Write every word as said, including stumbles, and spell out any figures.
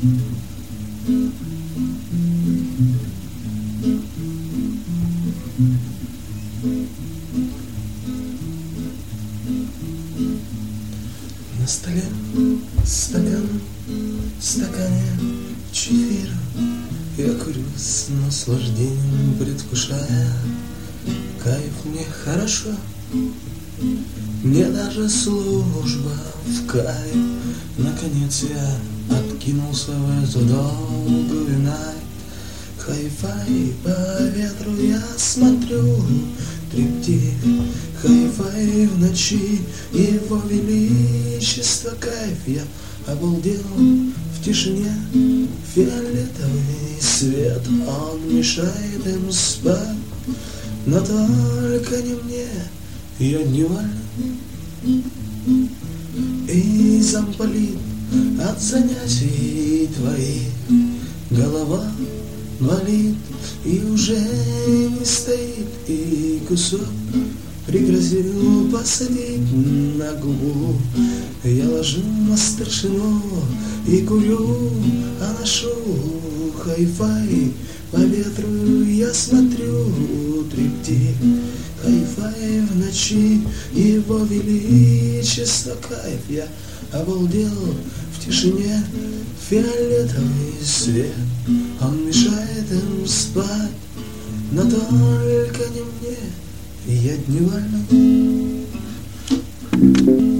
На столе стакан, в стакане чефира. Я курю с наслаждением, предвкушая кайф. Мне хорошо, мне даже служба в кайф. Наконец я откинулся в эту долгую ночь. Хай-фай по ветру я смотрю триптих. Хай-фай в ночи, его величество кайф. Я обалдел в тишине, фиолетовый свет, он мешает им спать, но только не мне. Я дневально и замполит от занятий твоих. Голова болит и уже не стоит, и кусок пригрозил посадить на губу. Я ложу на старшину и курю, а ношу хай-фай по ветру. Я смотрю триптих. Хай-фай в ночи, его величество кайф. Я обалдел в тишине, фиолетовый свет, он мешает им спать, но только не мне. Я дневально